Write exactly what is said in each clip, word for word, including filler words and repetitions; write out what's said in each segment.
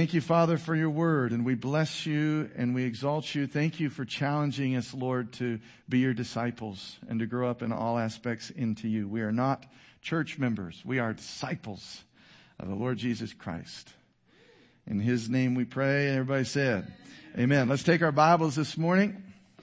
Thank you, Father, for your word, and we bless you and we exalt you. Thank you for challenging us, Lord, to be your disciples and to grow up in all aspects into you. We are not church members. We are disciples of the Lord Jesus Christ. In his name we pray, and everybody said, amen. Let's take our Bibles this morning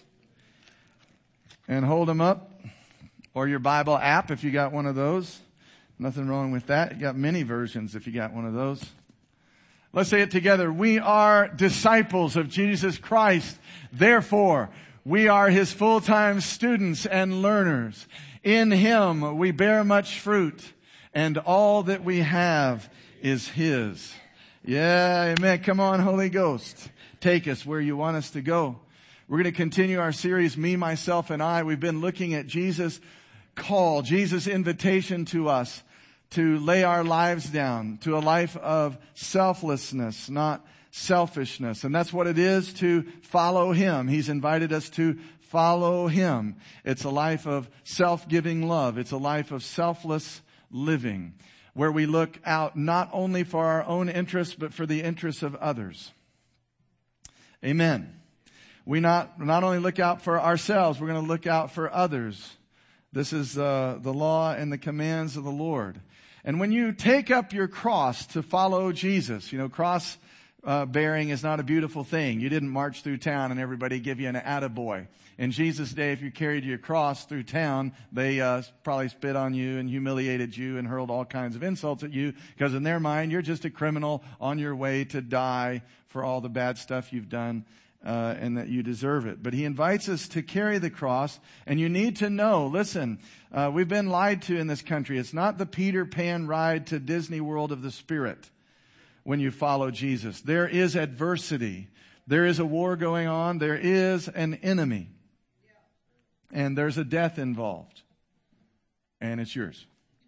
and hold them up, or your Bible app if you got one of those. Nothing wrong with that. You got many versions if you got one of those. Let's say it together. We are disciples of Jesus Christ. Therefore, we are his full-time students and learners. In him we bear much fruit, and all that we have is his. Yeah, amen. Come on, Holy Ghost. Take us where you want us to go. We're going to continue our series, Me, Myself, and I. We've been looking at Jesus' call, Jesus' invitation to us to lay our lives down to a life of selflessness, not selfishness. And that's what it is to follow him. He's invited us to follow him. It's a life of self-giving love. It's a life of selfless living, where we look out not only for our own interests, but for the interests of others. Amen. We not, not only look out for ourselves, we're going to look out for others. This is uh, the law and the commands of the Lord. And when you take up your cross to follow Jesus, you know, cross uh, bearing is not a beautiful thing. You didn't march through town and everybody give you an attaboy. In Jesus' day, if you carried your cross through town, they uh, probably spit on you and humiliated you and hurled all kinds of insults at you, because in their mind, you're just a criminal on your way to die for all the bad stuff you've done. Uh, and that you deserve it. But he invites us to carry the cross, and you need to know, listen, uh, we've been lied to in this country. It's not the Peter Pan ride to Disney World of the Spirit when you follow Jesus. There is adversity. There is a war going on. There is an enemy. And there's a death involved. And it's yours.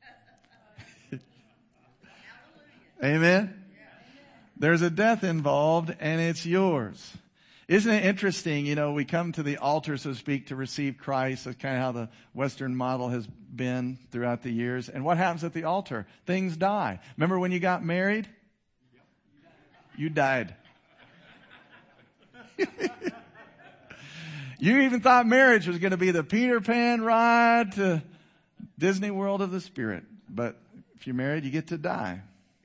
Amen? There's a death involved, and it's yours. Isn't it interesting, you know, we come to the altar, so to speak, to receive Christ. That's kind of how the Western model has been throughout the years. And what happens at the altar? Things die. Remember when you got married? You died. You even thought marriage was going to be the Peter Pan ride to Disney World of the Spirit. But if you're married, you get to die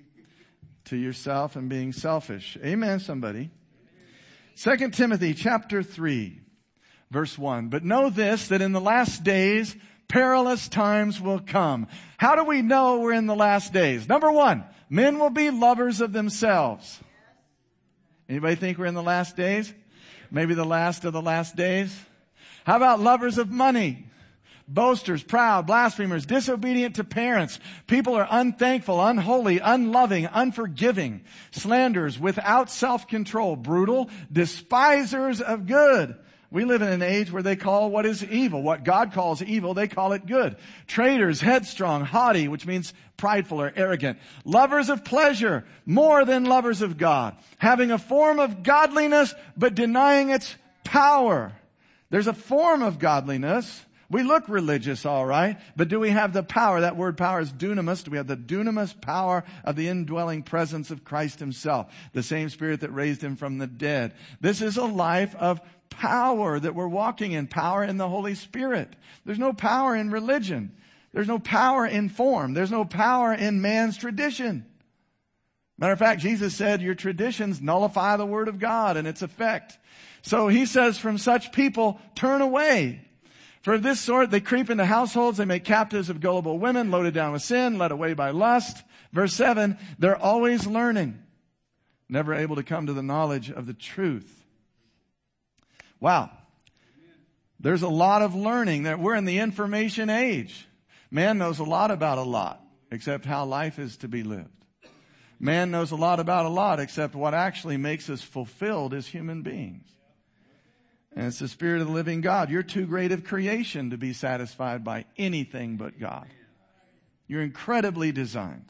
to yourself and being selfish. Amen, somebody. Second Timothy chapter three, verse one. But know this, that in the last days, perilous times will come. How do we know we're in the last days? Number one, men will be lovers of themselves. Anybody think we're in the last days? Maybe the last of the last days? How about lovers of money? Boasters, proud, blasphemers, disobedient to parents. People are unthankful, unholy, unloving, unforgiving, slanderers, without self-control, brutal, despisers of good. We live in an age where they call what is evil, what God calls evil, they call it good. Traitors, headstrong, haughty, which means prideful or arrogant. Lovers of pleasure, more than lovers of God. Having a form of godliness, but denying its power. There's a form of godliness. We look religious, all right, but do we have the power? That word power is dunamis. Do we have the dunamis power of the indwelling presence of Christ himself, the same Spirit that raised him from the dead? This is a life of power that we're walking in, power in the Holy Spirit. There's no power in religion. There's no power in form. There's no power in man's tradition. Matter of fact, Jesus said your traditions nullify the word of God and its effect. So he says, from such people, turn away. For of this sort, they creep into households, they make captives of gullible women, loaded down with sin, led away by lust. Verse seven, they're always learning, never able to come to the knowledge of the truth. Wow. There's a lot of learning. That we're in the information age. Man knows a lot about a lot, except how life is to be lived. Man knows a lot about a lot, except what actually makes us fulfilled as human beings. And it's the Spirit of the living God. You're too great of creation to be satisfied by anything but God. You're incredibly designed.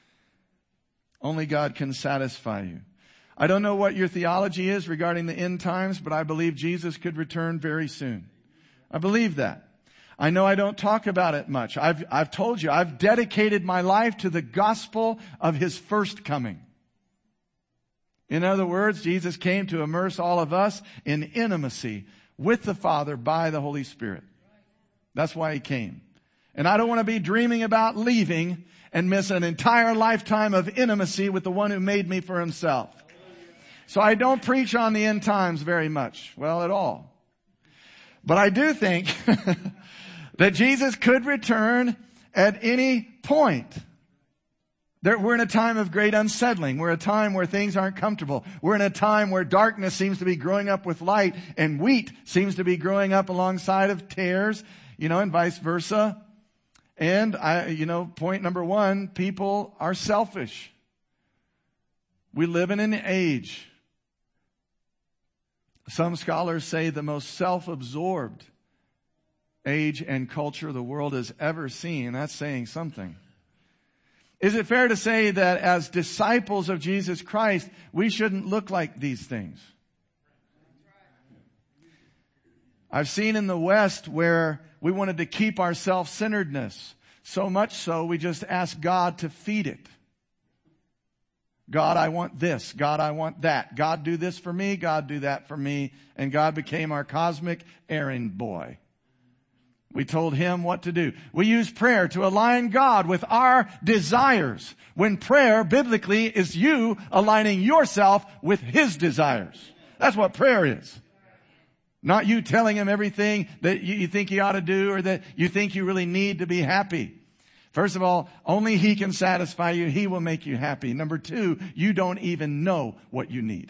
Only God can satisfy you. I don't know what your theology is regarding the end times, but I believe Jesus could return very soon. I believe that. I know I don't talk about it much. I've, I've told you, I've dedicated my life to the gospel of his first coming. In other words, Jesus came to immerse all of us in intimacy with the Father by the Holy Spirit. That's why He came. And I don't want to be dreaming about leaving and miss an entire lifetime of intimacy with the one who made me for Himself. So I don't preach on the end times very much. Well, at all. But I do think that Jesus could return at any point. There, we're in a time of great unsettling. We're in a time where things aren't comfortable. We're in a time where darkness seems to be growing up with light and wheat seems to be growing up alongside of tares, you know, and vice versa. And I, you know, point number one, people are selfish. We live in an age, some scholars say the most self-absorbed age and culture the world has ever seen. That's saying something. Is it fair to say that as disciples of Jesus Christ, we shouldn't look like these things? I've seen in the West where we wanted to keep our self-centeredness. So much so, we just asked God to feed it. God, I want this. God, I want that. God, do this for me. God, do that for me. And God became our cosmic errand boy. We told Him what to do. We use prayer to align God with our desires. When prayer, biblically, is you aligning yourself with His desires. That's what prayer is. Not you telling Him everything that you think He ought to do or that you think you really need to be happy. First of all, only He can satisfy you. He will make you happy. Number two, you don't even know what you need.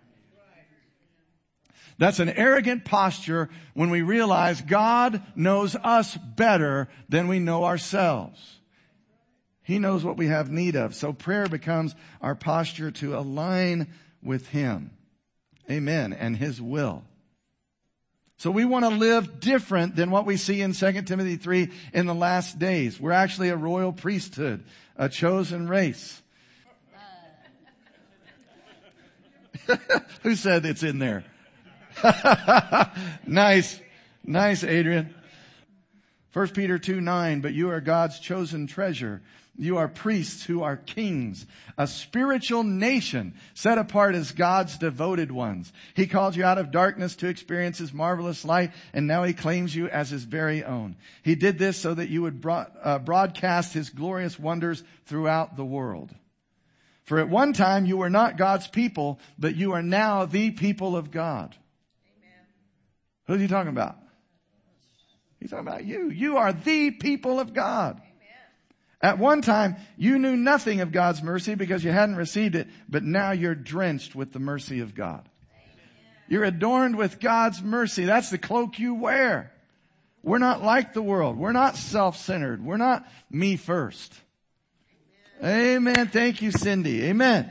That's an arrogant posture when we realize God knows us better than we know ourselves. He knows what we have need of. So prayer becomes our posture to align with Him. Amen. And His will. So we want to live different than what we see in Second Timothy three in the last days. We're actually a royal priesthood, a chosen race. Who said it's in there? Nice. Nice, Adrian. First Peter two nine, but you are God's chosen treasure. You are priests who are kings, a spiritual nation set apart as God's devoted ones. He called you out of darkness to experience His marvelous light, and now He claims you as His very own. He did this so that you would broad, uh, broadcast His glorious wonders throughout the world. For at one time you were not God's people, but you are now the people of God. Amen. Who's He talking about? He's talking about you. You are the people of God. At one time, you knew nothing of God's mercy because you hadn't received it, but now you're drenched with the mercy of God. You're adorned with God's mercy. That's the cloak you wear. We're not like the world. We're not self-centered. We're not me first. Amen. Amen. Thank you, Cindy. Amen.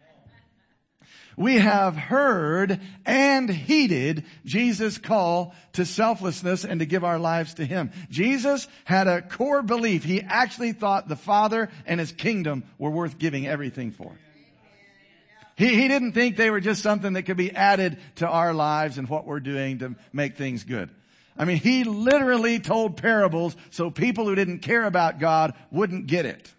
We have heard and heeded Jesus' call to selflessness and to give our lives to Him. Jesus had a core belief. He actually thought the Father and His kingdom were worth giving everything for. He, he didn't think they were just something that could be added to our lives and what we're doing to make things good. I mean, He literally told parables so people who didn't care about God wouldn't get it.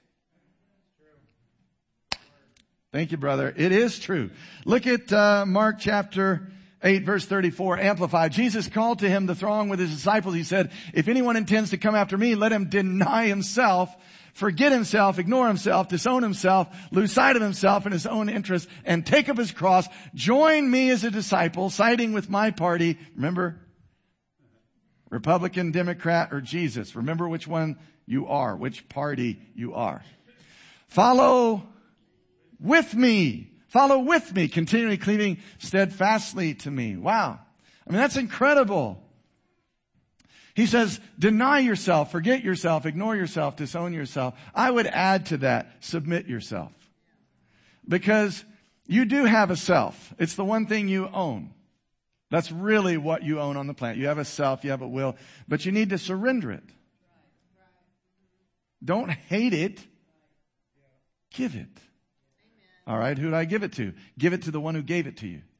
Thank you, brother. It is true. Look at uh, Mark chapter eight, verse thirty-four, Amplified. Jesus called to Him the throng with His disciples. He said, if anyone intends to come after me, let him deny himself, forget himself, ignore himself, disown himself, lose sight of himself and his own interests, and take up his cross. Join me as a disciple, siding with my party. Remember? Republican, Democrat, or Jesus. Remember which one you are, which party you are. Follow with me. Follow with me, continually cleaving steadfastly to me. Wow. I mean, that's incredible. He says, deny yourself, forget yourself, ignore yourself, disown yourself. I would add to that, submit yourself. Because you do have a self. It's the one thing you own. That's really what you own on the planet. You have a self, you have a will, but you need to surrender it. Don't hate it. Give it. All right, who did I give it to? Give it to the one who gave it to you.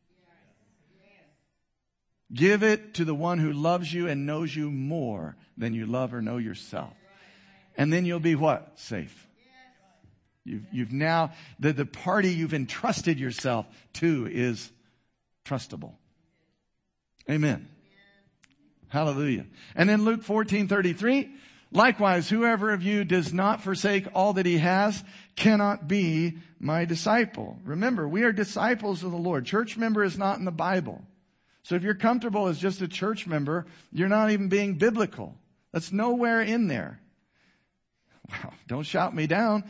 Give it to the one who loves you and knows you more than you love or know yourself. And then you'll be what? Safe. You've, you've now, the, the party you've entrusted yourself to is trustable. Amen. Hallelujah. And then Luke fourteen thirty-three, likewise, whoever of you does not forsake all that he has cannot be my disciple. Remember, we are disciples of the Lord. Church member is not in the Bible. So if you're comfortable as just a church member, you're not even being biblical. That's nowhere in there. Wow, don't shout me down.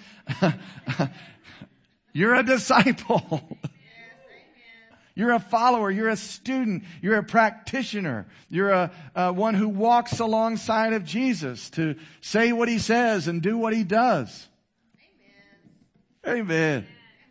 You're a disciple. You're a follower. You're a student. You're a practitioner. You're a, a one who walks alongside of Jesus to say what he says and do what he does. Amen. Amen.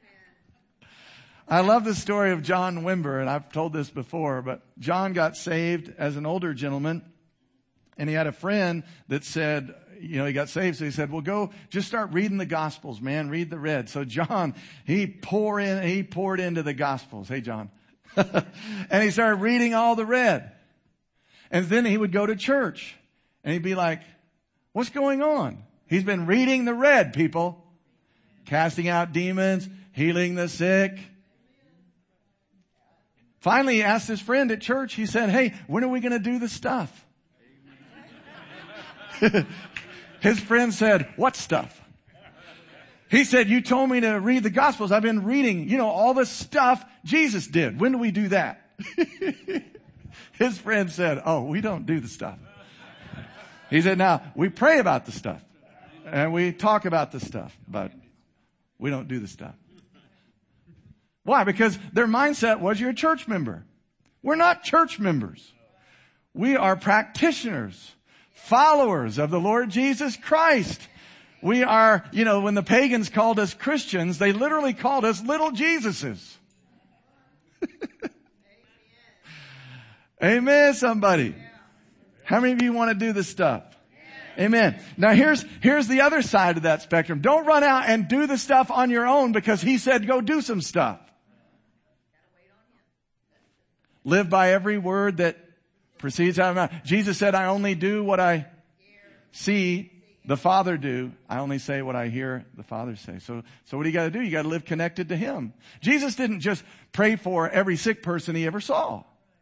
I love the story of John Wimber, and I've told this before, but John got saved as an older gentleman, and he had a friend that said, you know, he got saved, so he said, well, go, just start reading the Gospels, man, read the red. So John, he pour in, he poured into the Gospels. Hey, John. And he started reading all the red. And then he would go to church, and he'd be like, what's going on? He's been reading the red, people. Casting out demons, healing the sick. Finally, he asked his friend at church, he said, hey, when are we going to do the stuff? His friend said, what stuff? He said, you told me to read the Gospels. I've been reading, you know, all the stuff Jesus did. When do we do that? His friend said, oh, we don't do the stuff. He said, now, we pray about the stuff. And we talk about the stuff. But we don't do the stuff. Why? Because their mindset was you're a church member. We're not church members. We are practitioners, followers of the Lord Jesus Christ. We are, you know, when the pagans called us Christians, they literally called us little Jesuses. Amen, somebody. How many of you want to do this stuff? Amen. Now here's, here's the other side of that spectrum. Don't run out and do the stuff on your own because he said go do some stuff. Live by every word that proceeds out of my mouth. Jesus said, I only do what I see the Father do. I only say what I hear the Father say. So, so what do you got to do? You got to live connected to him. Jesus didn't just pray for every sick person he ever saw.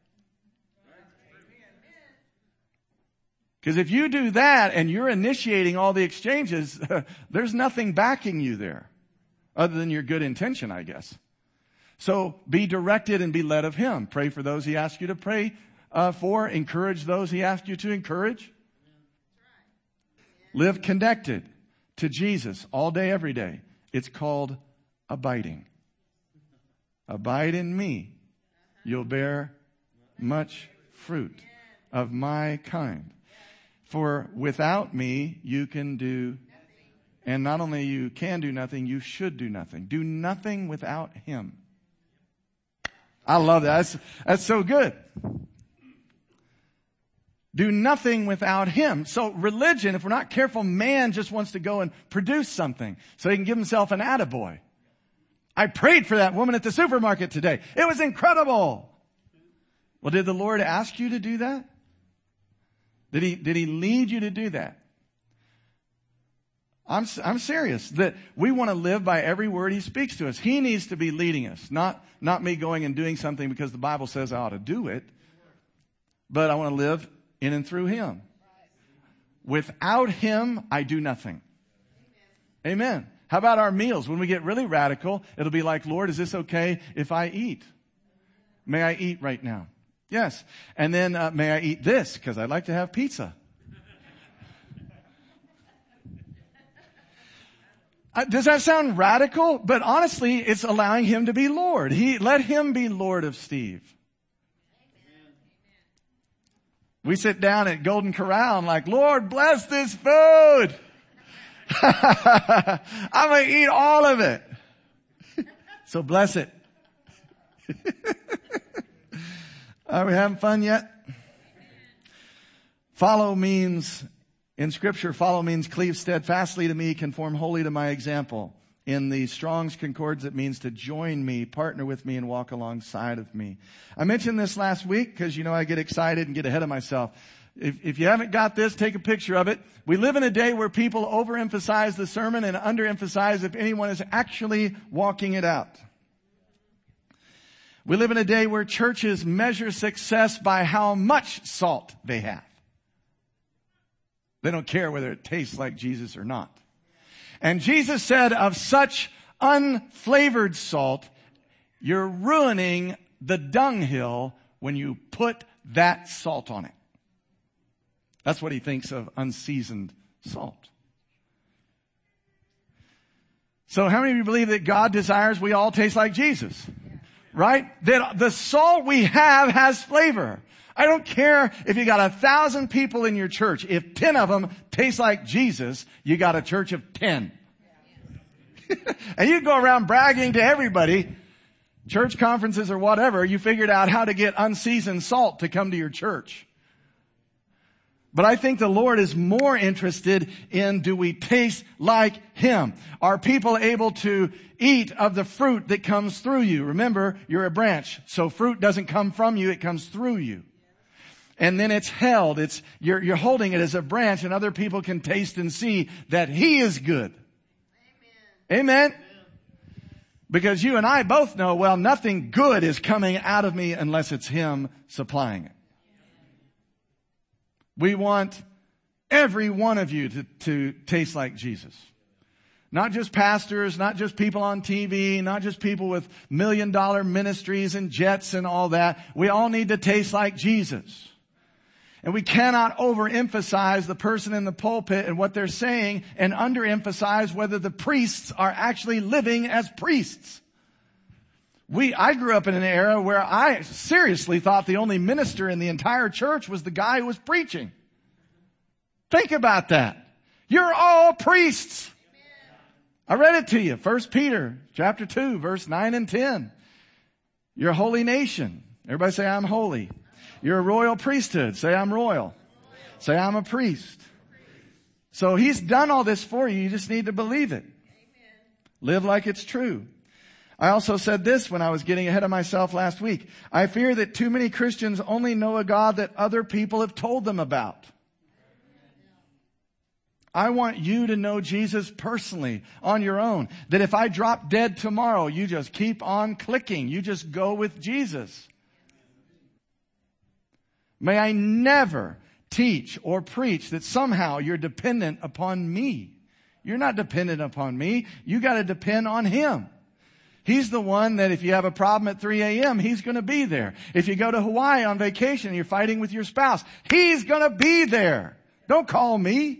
Because if you do that and you're initiating all the exchanges, there's nothing backing you there other than your good intention, I guess. So be directed and be led of him. Pray for those he asks you to pray uh, for. Encourage those he asks you to encourage. Live connected to Jesus all day, every day. It's called abiding. Abide in me. You'll bear much fruit of my kind. For without me, you can do, and not only you can do nothing, you should do nothing. Do nothing without him. I love that. That's, that's so good. Do nothing without him. So religion, if we're not careful, man just wants to go and produce something so he can give himself an attaboy. I prayed for that woman at the supermarket today. It was incredible. Well, did the Lord ask you to do that? Did he, did he lead you to do that? I'm, I'm serious that we want to live by every word he speaks to us. He needs to be leading us, not, not me going and doing something because the Bible says I ought to do it, but I want to live in and through him. Without him, I do nothing. Amen. How about our meals? When we get really radical, it'll be like, Lord, is this okay if I eat? May I eat right now? Yes. And then, uh, may I eat this? Because I'd like to have pizza. uh, does that sound radical? But honestly, it's allowing him to be Lord. He, let him be Lord of Steve. We sit down at Golden Corral and like, Lord, bless this food. I'm going to eat all of it. So bless it. Are we having fun yet? Follow means, in Scripture, follow means cleave steadfastly to me, conform wholly to my example. In the Strong's Concordance, it means to join me, partner with me, and walk alongside of me. I mentioned this last week because, you know, I get excited and get ahead of myself. If, if you haven't got this, take a picture of it. We live in a day where people overemphasize the sermon and underemphasize if anyone is actually walking it out. We live in a day where churches measure success by how much salt they have. They don't care whether it tastes like Jesus or not. And Jesus said of such unflavored salt, you're ruining the dunghill when you put that salt on it. That's what he thinks of unseasoned salt. So how many of you believe that God desires we all taste like Jesus? Right? That the salt we have has flavor. I don't care if you got a thousand people in your church. If ten of them taste like Jesus, you got a church of ten. And you go around bragging to everybody, church conferences or whatever, you figured out how to get unseasoned salt to come to your church. But I think the Lord is more interested in, do we taste like Him? Are people able to eat of the fruit that comes through you? Remember, you're a branch, so fruit doesn't come from you, it comes through you. And then it's held, it's, you're, you're holding it as a branch, and other people can taste and see that He is good. Amen. Amen. Because you and I both know, well, nothing good is coming out of me unless it's Him supplying it. We want every one of you to, to taste like Jesus. Not just pastors, not just people on T V, not just people with million dollar ministries and jets and all that. We all need to taste like Jesus. And we cannot overemphasize the person in the pulpit and what they're saying and underemphasize whether the priests are actually living as priests. We, I grew up in an era where I seriously thought the only minister in the entire church was the guy who was preaching. Think about that. You're all priests. I read it to you. First Peter chapter two, verse nine and ten. You're a holy nation. Everybody say, I'm holy. You're a royal priesthood. Say, I'm royal. Say, I'm a priest. So He's done all this for you. You just need to believe it. Live like it's true. I also said this when I was getting ahead of myself last week. I fear that too many Christians only know a God that other people have told them about. I want you to know Jesus personally on your own. That if I drop dead tomorrow, you just keep on clicking. You just go with Jesus. May I never teach or preach that somehow you're dependent upon me. You're not dependent upon me. You got to depend on Him. He's the one that if you have a problem at three a.m., He's going to be there. If you go to Hawaii on vacation and you're fighting with your spouse, He's going to be there. Don't call me.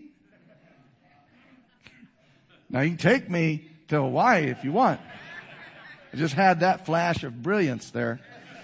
Now you can take me to Hawaii if you want. I just had that flash of brilliance there.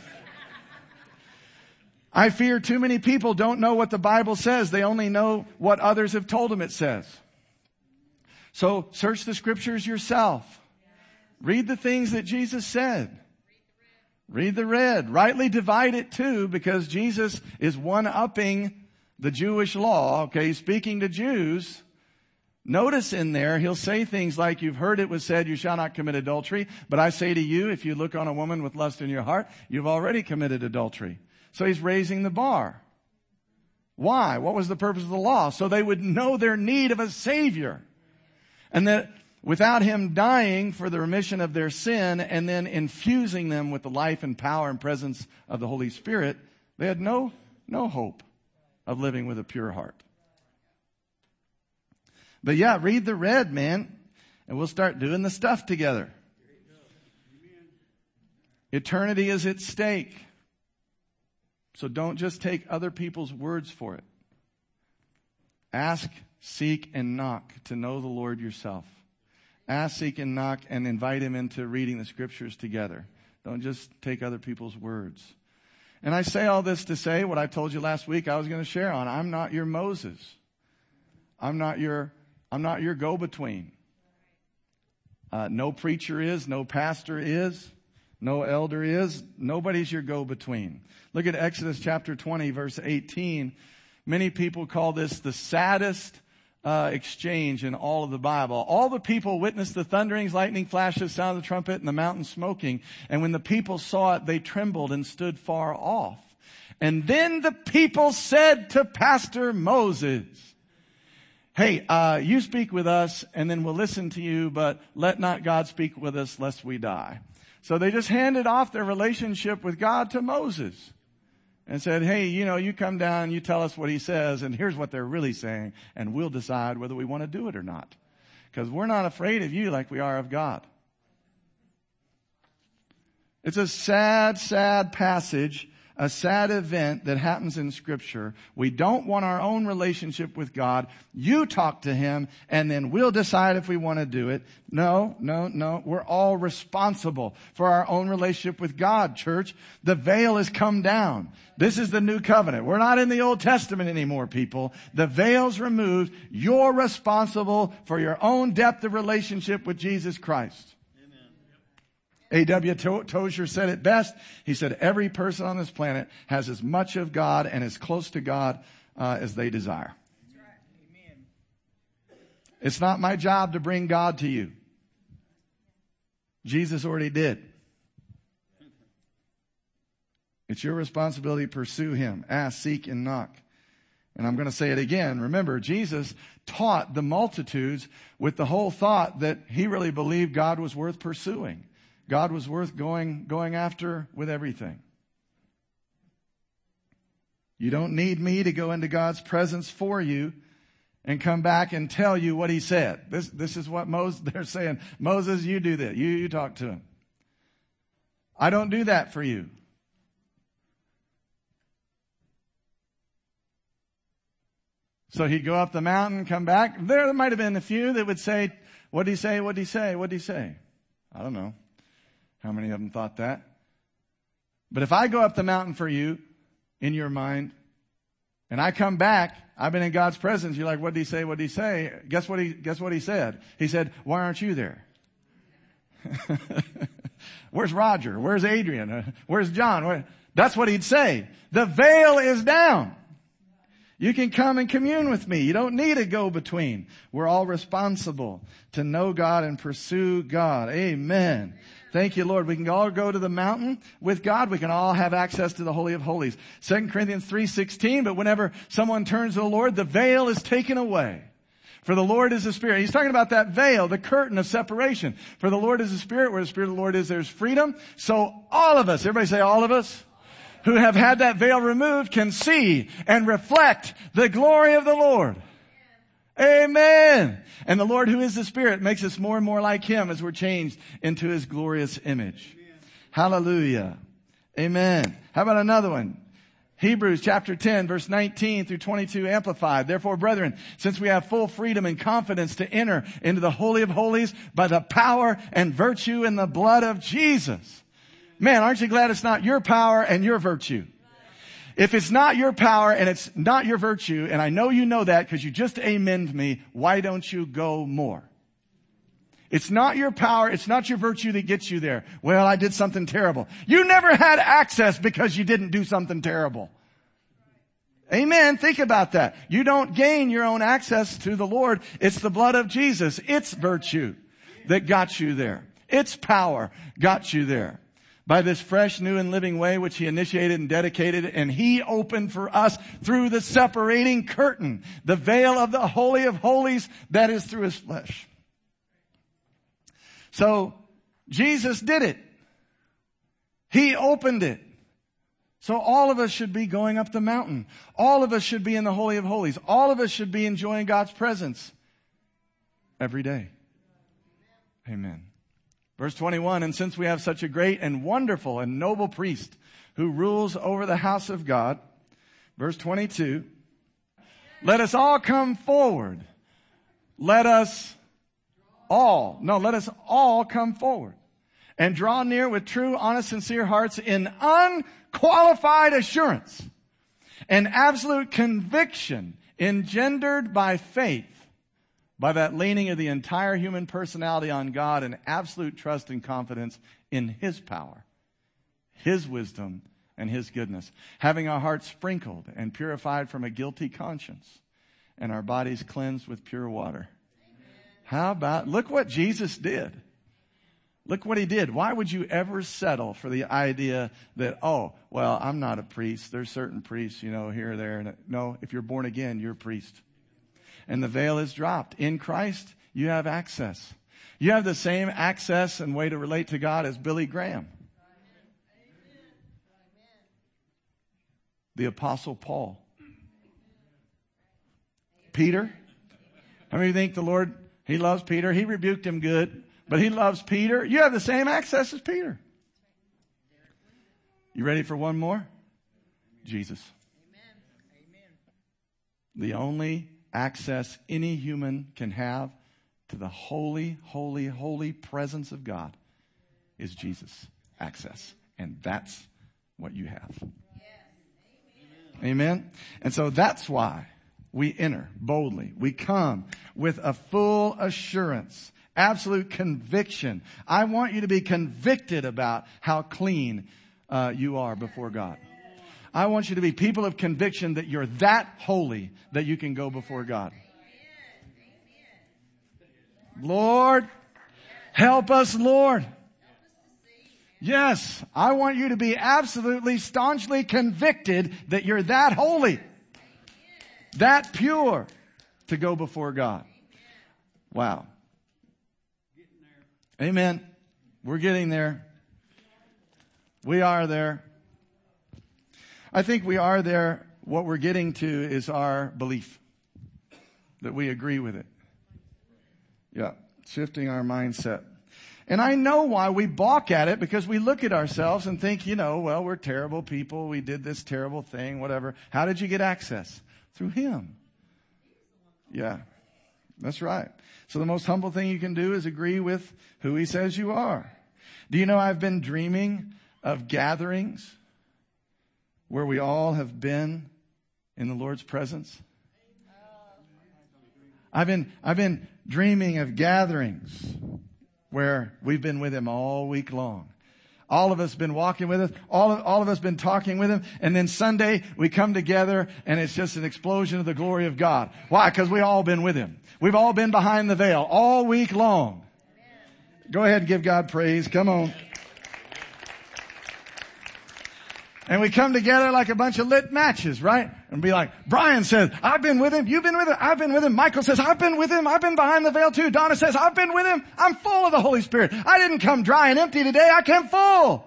I fear too many people don't know what the Bible says. They only know what others have told them it says. So search the scriptures yourself. Read the things that Jesus said. Read the red. Rightly divide it too, because Jesus is one-upping the Jewish law. Okay, speaking to Jews. Notice in there, He'll say things like, you've heard it was said, you shall not commit adultery. But I say to you, if you look on a woman with lust in your heart, you've already committed adultery. So He's raising the bar. Why? What was the purpose of the law? So they would know their need of a Savior. And that without Him dying for the remission of their sin and then infusing them with the life and power and presence of the Holy Spirit, they had no, no hope of living with a pure heart. But yeah, read the red, man, and we'll start doing the stuff together. Eternity is at stake. So don't just take other people's words for it. Ask, seek, and knock to know the Lord yourself. Ask, seek, and knock, and invite Him into reading the scriptures together. Don't just take other people's words. And I say all this to say what I told you last week I was going to share on. I'm not your Moses. I'm not your, I'm not your go-between. Uh, no preacher is, no pastor is, no elder is. Nobody's your go-between. Look at Exodus chapter twenty, verse eighteen. Many people call this the saddest uh, exchange in all of the Bible. All the people witnessed the thunderings, lightning flashes, sound of the trumpet, and the mountain smoking. And when the people saw it, they trembled and stood far off. And then the people said to Pastor Moses, hey, uh, you speak with us and then we'll listen to you, but let not God speak with us lest we die. So they just handed off their relationship with God to Moses and said, hey, you know, you come down, you tell us what he says, and here's what they're really saying, and we'll decide whether we want to do it or not. Because we're not afraid of you like we are of God. It's a sad, sad passage, a sad event that happens in Scripture. We don't want our own relationship with God. You talk to him, and then we'll decide if we want to do it. No, no, no. We're all responsible for our own relationship with God, church. The veil has come down. This is the new covenant. We're not in the Old Testament anymore, people. The veil's removed. You're responsible for your own depth of relationship with Jesus Christ. A W Tozer said it best. He said, every person on this planet has as much of God and as close to God uh, as they desire. That's right. Amen. It's not my job to bring God to you. Jesus already did. It's your responsibility to pursue him. Ask, seek, and knock. And I'm going to say it again. Remember, Jesus taught the multitudes with the whole thought that he really believed God was worth pursuing. God was worth going, going after with everything. You don't need me to go into God's presence for you and come back and tell you what he said. This, this is what Moses, they're saying, Moses, you do that. You, you talk to him. I don't do that for you. So he'd go up the mountain, come back. There might have been a few that would say, what did he say? What did he say? What did he say? I don't know. How many of them thought that? But if I go up the mountain for you, in your mind, and I come back, I've been in God's presence, you're like, what did he say? What did he say? Guess what he, guess what he said? He said, why aren't you there? Where's Roger? Where's Adrian? Where's John? Where? That's what he'd say. The veil is down. You can come and commune with me. You don't need a go-between. We're all responsible to know God and pursue God. Amen. Thank you, Lord. We can all go to the mountain with God. We can all have access to the Holy of Holies. Second Corinthians three sixteen, but whenever someone turns to the Lord, the veil is taken away. For the Lord is the Spirit. He's talking about that veil, the curtain of separation. For the Lord is the Spirit. Where the Spirit of the Lord is, there's freedom. So all of us, everybody say all of us, who have had that veil removed can see and reflect the glory of the Lord. Amen. And the Lord who is the Spirit makes us more and more like him as we're changed into his glorious image. Amen. Hallelujah. Amen. How about another one? Hebrews chapter ten, verse nineteen through twenty-two, amplified. Therefore, brethren, since we have full freedom and confidence to enter into the Holy of Holies by the power and virtue in the blood of Jesus. Man, aren't you glad it's not your power and your virtue? If it's not your power and it's not your virtue, and I know you know that because you just amened me, why don't you go more? It's not your power, it's not your virtue that gets you there. Well, I did something terrible. You never had access because you didn't do something terrible. Amen. Think about that. You don't gain your own access to the Lord. It's the blood of Jesus. It's virtue that got you there. It's power got you there. By this fresh, new, and living way which he initiated and dedicated, and he opened for us through the separating curtain, the veil of the Holy of Holies that is through his flesh. So, Jesus did it. He opened it. So all of us should be going up the mountain. All of us should be in the Holy of Holies. All of us should be enjoying God's presence every day. Amen. Verse twenty-one, and since we have such a great and wonderful and noble priest who rules over the house of God, verse twenty-two, let us all come forward. Let us all, no, let us all come forward and draw near with true, honest, sincere hearts in unqualified assurance and absolute conviction engendered by faith, by that leaning of the entire human personality on God and absolute trust and confidence in his power, his wisdom, and his goodness, having our hearts sprinkled and purified from a guilty conscience and our bodies cleansed with pure water. Amen. How about, look what Jesus did. Look what he did. Why would you ever settle for the idea that, oh, well, I'm not a priest. There's certain priests, you know, here or there. And no, if you're born again, you're a priest. And the veil is dropped. In Christ, you have access. You have the same access and way to relate to God as Billy Graham. The Apostle Paul. Peter. How many think the Lord, he loves Peter? He rebuked him good, but he loves Peter. You have the same access as Peter. You ready for one more? Jesus. The only access any human can have to the holy, holy, holy presence of God is Jesus' access. And that's what you have. Amen. And so that's why we enter boldly. We come with a full assurance, absolute conviction. I want you to be convicted about how clean uh, you are before God. I want you to be people of conviction that you're that holy that you can go before God. Lord, help us, Lord. Yes, I want you to be absolutely staunchly convicted that you're that holy, that pure to go before God. Wow. Amen. We're getting there. We are there. I think we are there. What we're getting to is our belief that we agree with it. Yeah, shifting our mindset. And I know why we balk at it, because we look at ourselves and think, you know, well, we're terrible people. We did this terrible thing, whatever. How did you get access? Through Him. Yeah, that's right. So the most humble thing you can do is agree with who He says you are. Do you know I've been dreaming of gatherings where we all have been in the Lord's presence? I've been, I've been dreaming of gatherings where we've been with Him all week long. All of us been walking with us. All of, all of us been talking with Him. And then Sunday we come together and it's just an explosion of the glory of God. Why? Because we all been with Him. We've all been behind the veil all week long. Go ahead and give God praise. Come on. And we come together like a bunch of lit matches, right? And be like, Brian says, I've been with Him. You've been with Him. I've been with Him. Michael says, I've been with Him. I've been behind the veil too. Donna says, I've been with Him. I'm full of the Holy Spirit. I didn't come dry and empty today. I came full.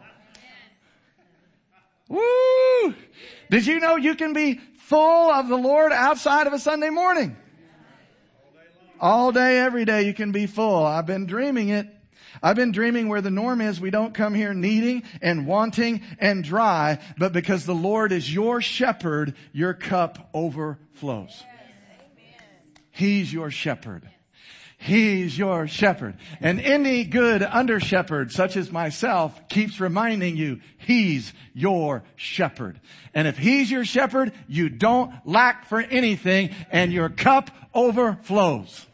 Woo! Did you know you can be full of the Lord outside of a Sunday morning? All day, every day you can be full. I've been dreaming it. I've been dreaming where the norm is we don't come here needing and wanting and dry, but because the Lord is your shepherd, your cup overflows. He's your shepherd. He's your shepherd. And any good under shepherd, such as myself, keeps reminding you, He's your shepherd. And if He's your shepherd, you don't lack for anything and your cup overflows.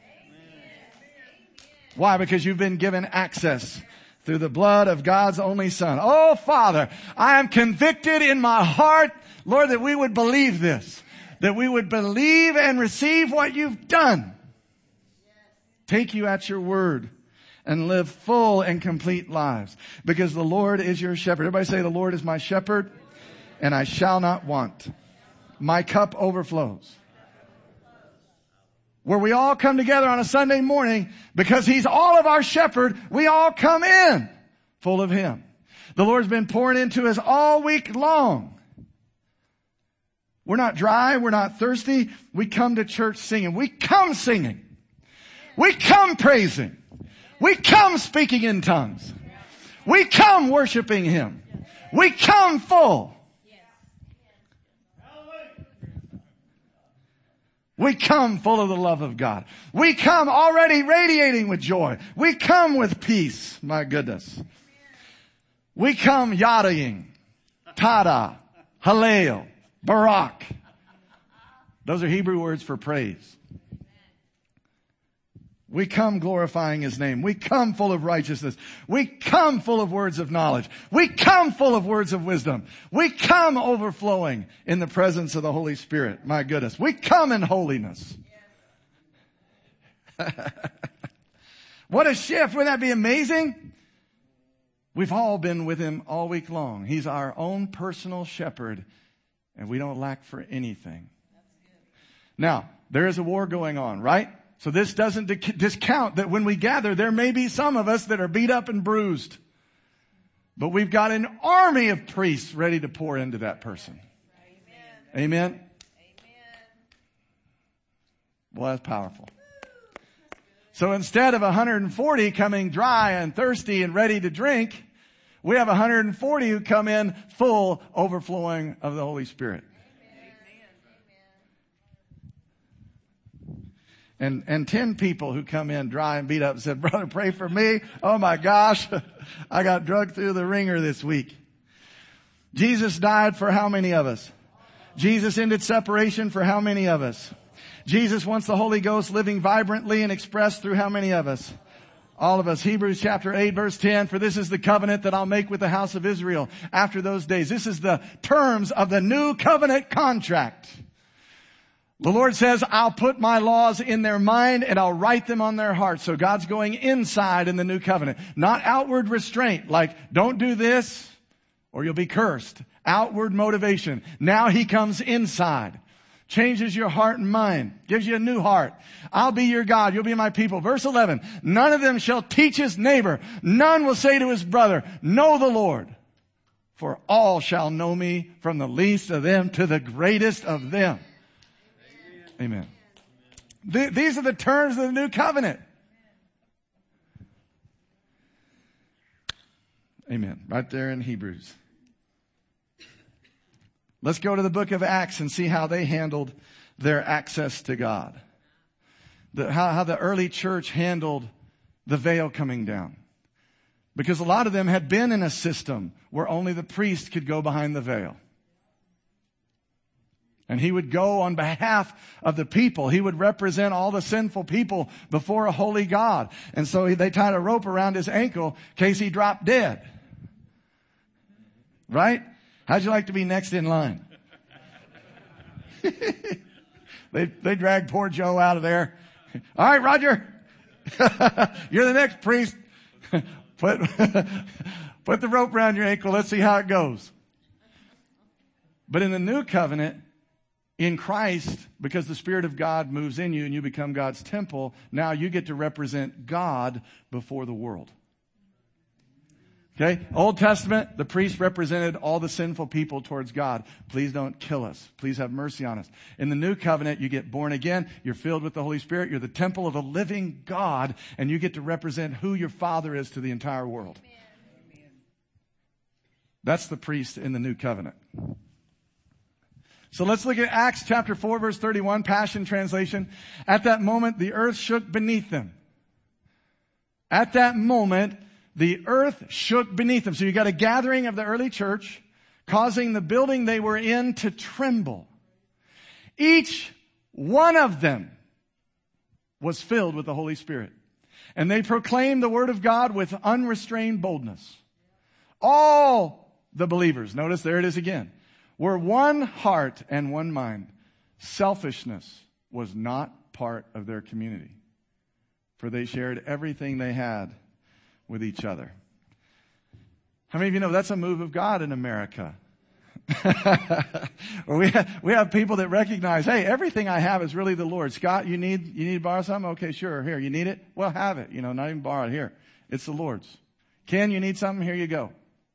Why? Because you've been given access through the blood of God's only Son. Oh, Father, I am convicted in my heart, Lord, that we would believe this. That we would believe and receive what You've done. Take You at Your word and live full and complete lives. Because the Lord is your shepherd. Everybody say, the Lord is my shepherd and I shall not want. My cup overflows. Where we all come together on a Sunday morning because He's all of our shepherd, we all come in full of Him. The Lord's been pouring into us all week long. We're not dry. We're not thirsty. We come to church singing. We come singing. We come praising. We come speaking in tongues. We come worshiping Him. We come full. We come full of the love of God. We come already radiating with joy. We come with peace. My goodness. We come yadaing. Tada. Hallel. Barak. Those are Hebrew words for praise. We come glorifying His name. We come full of righteousness. We come full of words of knowledge. We come full of words of wisdom. We come overflowing in the presence of the Holy Spirit. My goodness. We come in holiness. What a shift. Wouldn't that be amazing? We've all been with him all week long. He's our own personal shepherd, and we don't lack for anything. Now, there is a war going on, right? So this doesn't discount that when we gather, there may be some of us that are beat up and bruised. But we've got an army of priests ready to pour into that person. Amen? Amen. Well, that's powerful. So instead of one hundred forty coming dry and thirsty and ready to drink, we have one hundred forty who come in full, overflowing of the Holy Spirit. And, and ten people who come in dry and beat up and said, brother, pray for me. Oh my gosh, I got drugged through the ringer this week. Jesus died for how many of us? Jesus ended separation for how many of us? Jesus wants the Holy Ghost living vibrantly and expressed through how many of us? All of us. Hebrews chapter eight verse ten, for this is the covenant that I'll make with the house of Israel after those days. This is the terms of the new covenant contract. The Lord says, I'll put my laws in their mind and I'll write them on their hearts. So God's going inside in the new covenant. Not outward restraint, like don't do this or you'll be cursed. Outward motivation. Now he comes inside. Changes your heart and mind. Gives you a new heart. I'll be your God. You'll be my people. Verse eleven. None of them shall teach his neighbor. None will say to his brother, know the Lord. For all shall know me, from the least of them to the greatest of them. Amen. Th- these are the terms of the new covenant. Amen. Right there in Hebrews. Let's go to the book of Acts and see how they handled their access to God. The, how, how the early church handled the veil coming down. Because a lot of them had been in a system where only the priest could go behind the veil. And he would go on behalf of the people. He would represent all the sinful people before a holy God. And so he, they tied a rope around his ankle in case he dropped dead. Right? How'd you like to be next in line? they, they dragged poor Joe out of there. All right, Roger. You're the next priest. put, put the rope around your ankle. Let's see how it goes. But in the new covenant, in Christ, because the Spirit of God moves in you and you become God's temple, now you get to represent God before the world. Okay? Old Testament, the priest represented all the sinful people towards God. Please don't kill us. Please have mercy on us. In the new covenant, you get born again. You're filled with the Holy Spirit. You're the temple of a living God, and you get to represent who your Father is to the entire world. Amen. That's the priest in the new covenant. So let's look at Acts chapter four, verse thirty-one, Passion Translation. At that moment, the earth shook beneath them. At that moment, the earth shook beneath them. So you got a gathering of the early church causing the building they were in to tremble. Each one of them was filled with the Holy Spirit. And they proclaimed the word of God with unrestrained boldness. All the believers, notice there it is again, were one heart and one mind. Selfishness was not part of their community, for they shared everything they had with each other. How many of you know that's a move of God in America? Or we have, we have people that recognize, hey, everything I have is really the Lord. Scott, you need, you need to borrow something? Okay, sure. Here, you need it? Well, have it. You know, not even borrow it. Here, it's the Lord's. Ken, you need something? Here you go.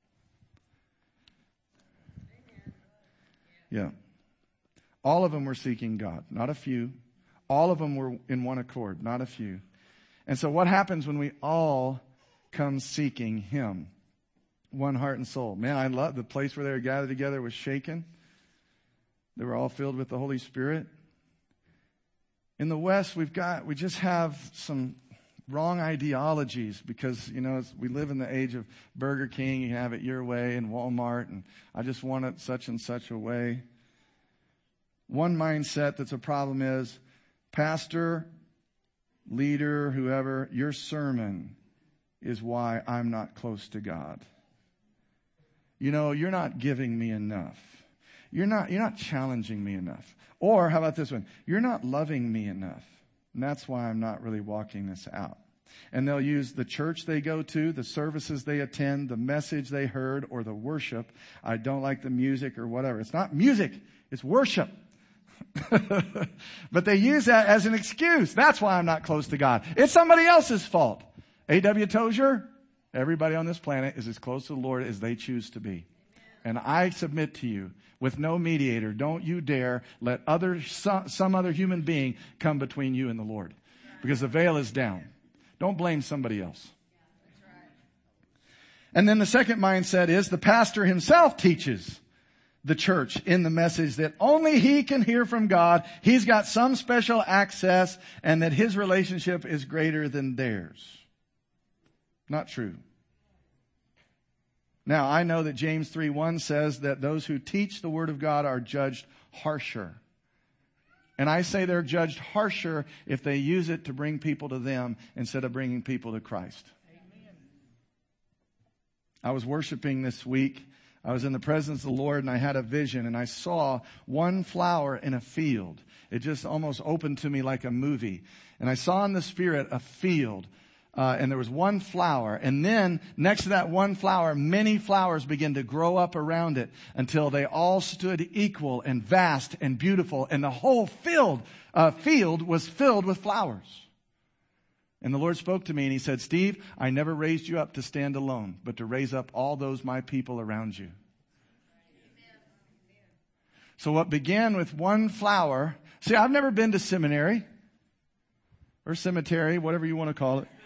Yeah. All of them were seeking God, not a few. All of them were in one accord, not a few. And so what happens when we all come seeking Him? One heart and soul. Man, I love the place where they were gathered together was shaken. They were all filled with the Holy Spirit. In the West, we've got, we just have some wrong ideologies because, you know, we live in the age of Burger King. You have it your way, and Walmart, and I just want it such and such a way. One mindset that's a problem is, pastor, leader, whoever, your sermon is why I'm not close to God. You know, you're not giving me enough. You're not, you're not challenging me enough. Or how about this one? You're not loving me enough. And that's why I'm not really walking this out. And they'll use the church they go to, the services they attend, the message they heard, or the worship. I don't like the music or whatever. It's not music. It's worship. But they use that as an excuse. That's why I'm not close to God. It's somebody else's fault. A W Tozier, everybody on this planet is as close to the Lord as they choose to be. And I submit to you, with no mediator, don't you dare let other some, some other human being come between you and the Lord. Because the veil is down. Don't blame somebody else. And then the second mindset is the pastor himself teaches the church in the message that only he can hear from God. He's got some special access and that his relationship is greater than theirs. Not true. Now, I know that James three one says that those who teach the word of God are judged harsher. And I say they're judged harsher if they use it to bring people to them instead of bringing people to Christ. Amen. I was worshiping this week. I was in the presence of the Lord and I had a vision and I saw one flower in a field. It just almost opened to me like a movie. And I saw in the Spirit a field. Uh, and there was one flower. And then next to that one flower, many flowers began to grow up around it until they all stood equal and vast and beautiful. And the whole field, uh, field was filled with flowers. And the Lord spoke to me and he said, Steve, I never raised you up to stand alone, but to raise up all those my people around you. So what began with one flower. See, I've never been to seminary or cemetery, whatever you want to call it.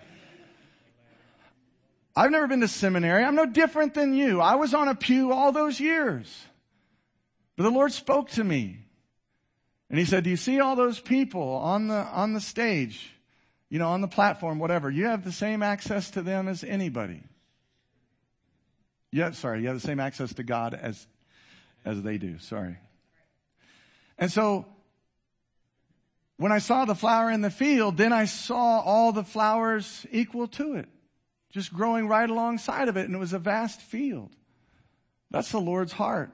I've never been to seminary. I'm no different than you. I was on a pew all those years. But the Lord spoke to me. And he said, do you see all those people on the, on the stage, you know, on the platform, whatever? You have the same access to them as anybody. Yeah, sorry, you have the same access to God as, as they do. Sorry. And so, when I saw the flower in the field, then I saw all the flowers equal to it. Just growing right alongside of it, and it was a vast field. That's the Lord's heart.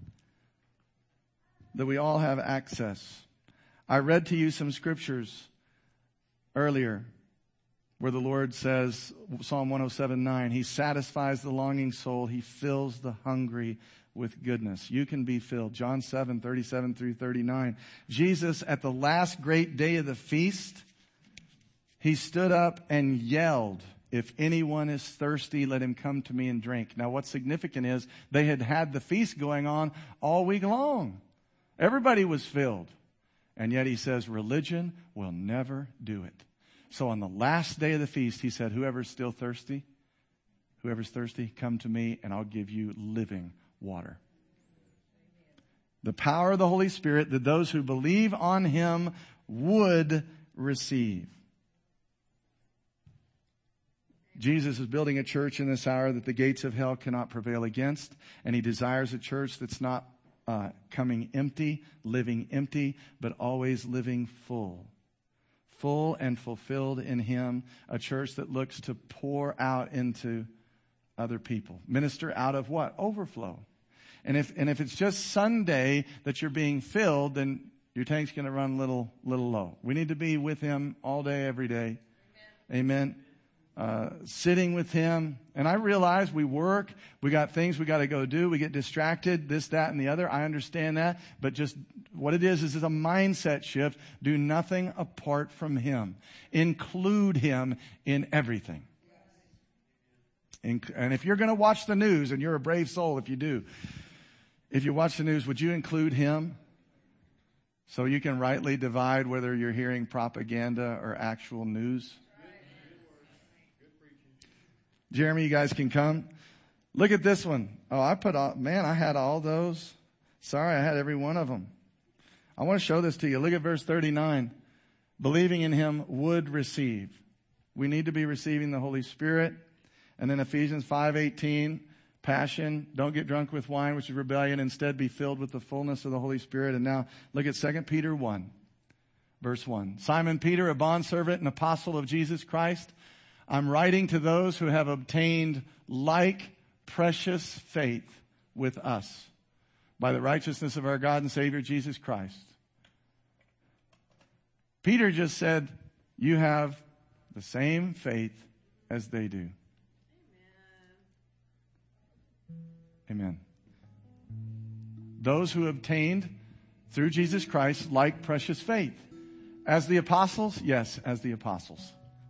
That we all have access. I read to you some scriptures earlier where the Lord says, Psalm one oh seven nine, He satisfies the longing soul. He fills the hungry with goodness. You can be filled. John seven thirty-seven through thirty-nine. Jesus, at the last great day of the feast, He stood up and yelled, if anyone is thirsty, let him come to me and drink. Now what's significant is they had had the feast going on all week long. Everybody was filled. And yet he says, religion will never do it. So on the last day of the feast, he said, whoever's still thirsty, whoever's thirsty, come to me and I'll give you living water. The power of the Holy Spirit that those who believe on him would receive. Jesus is building a church in this hour that the gates of hell cannot prevail against. And he desires a church that's not uh, coming empty, living empty, but always living full. Full and fulfilled in him. A church that looks to pour out into other people. Minister out of what? Overflow. And if, and if it's just Sunday that you're being filled, then your tank's going to run a little, little low. We need to be with him all day, every day. Amen. Amen. Uh, sitting with him. And I realize we work, we got things we got to go do, we get distracted, this, that, and the other. I understand that. But just what it is, is, is a mindset shift. Do nothing apart from him. Include him in everything. In, and if you're going to watch the news, and you're a brave soul if you do, if you watch the news, would you include him? So you can rightly divide whether you're hearing propaganda or actual news. Jeremy, you guys can come. Look at this one. Oh, I put all, man, I had all those. Sorry, I had every one of them. I want to show this to you. Look at verse thirty-nine. Believing in him would receive. We need to be receiving the Holy Spirit. And then Ephesians five eighteen, passion. Don't get drunk with wine, which is rebellion. Instead, be filled with the fullness of the Holy Spirit. And now look at Second Peter one, verse one. Simon Peter, a bondservant and apostle of Jesus Christ. I'm writing to those who have obtained like precious faith with us by the righteousness of our God and Savior Jesus Christ. Peter just said, you have the same faith as they do. Amen. Those who obtained through Jesus Christ like precious faith. As the apostles? Yes, as the apostles.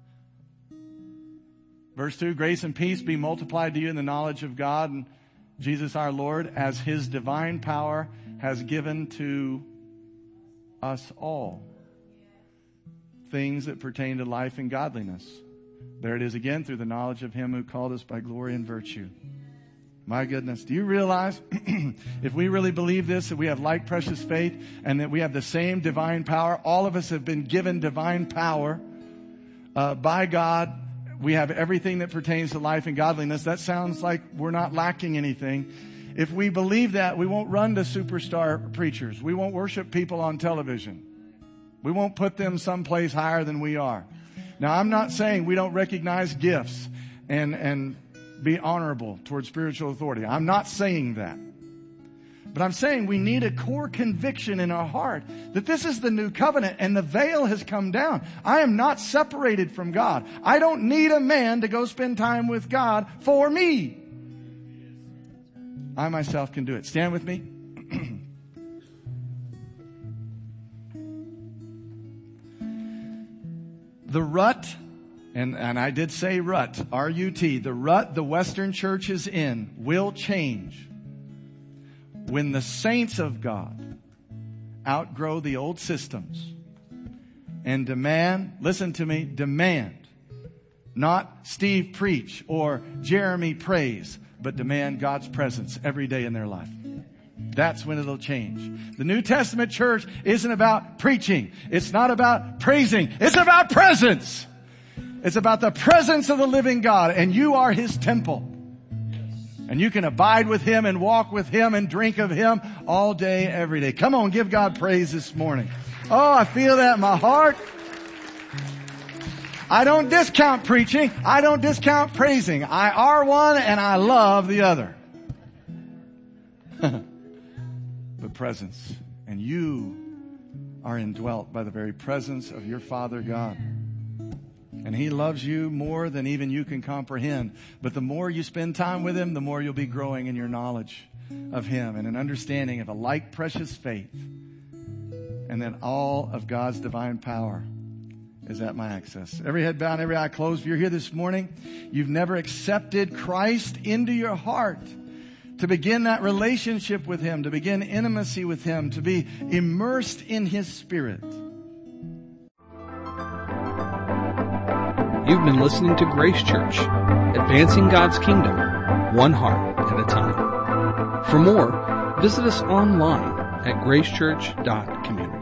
Verse two, grace and peace be multiplied to you in the knowledge of God and Jesus our Lord, as His divine power has given to us all things that pertain to life and godliness. There it is again, through the knowledge of Him who called us by glory and virtue. My goodness, do you realize if we really believe this, that we have like precious faith and that we have the same divine power? All of us have been given divine power uh, by God. We have everything that pertains to life and godliness. That sounds like we're not lacking anything. If we believe that, we won't run to superstar preachers. We won't worship people on television. We won't put them someplace higher than we are. Now, I'm not saying we don't recognize gifts and, and be honorable towards spiritual authority. I'm not saying that. But I'm saying we need a core conviction in our heart that this is the new covenant and the veil has come down. I am not separated from God. I don't need a man to go spend time with God for me. I myself can do it. Stand with me. The rut, and, and I did say rut, R U T, the rut the Western church is in will change when the saints of God outgrow the old systems and demand, listen to me, demand, not Steve preach or Jeremy praise, but demand God's presence every day in their life. That's when it'll change. The New Testament church isn't about preaching. It's not about praising. It's about presence. It's about the presence of the living God, and you are His temple. And you can abide with Him and walk with Him and drink of Him all day, every day. Come on, give God praise this morning. Oh, I feel that in my heart. I don't discount preaching. I don't discount praising. I are one and I love the other. The presence. And you are indwelt by the very presence of your Father God. And He loves you more than even you can comprehend. But the more you spend time with Him, the more you'll be growing in your knowledge of Him and an understanding of a like precious faith. And then all of God's divine power is at my access. Every head bowed, every eye closed. If you're here this morning, you've never accepted Christ into your heart to begin that relationship with Him, to begin intimacy with Him, to be immersed in His Spirit. You've been listening to Grace Church, advancing God's kingdom, one heart at a time. For more, visit us online at gracechurch dot community.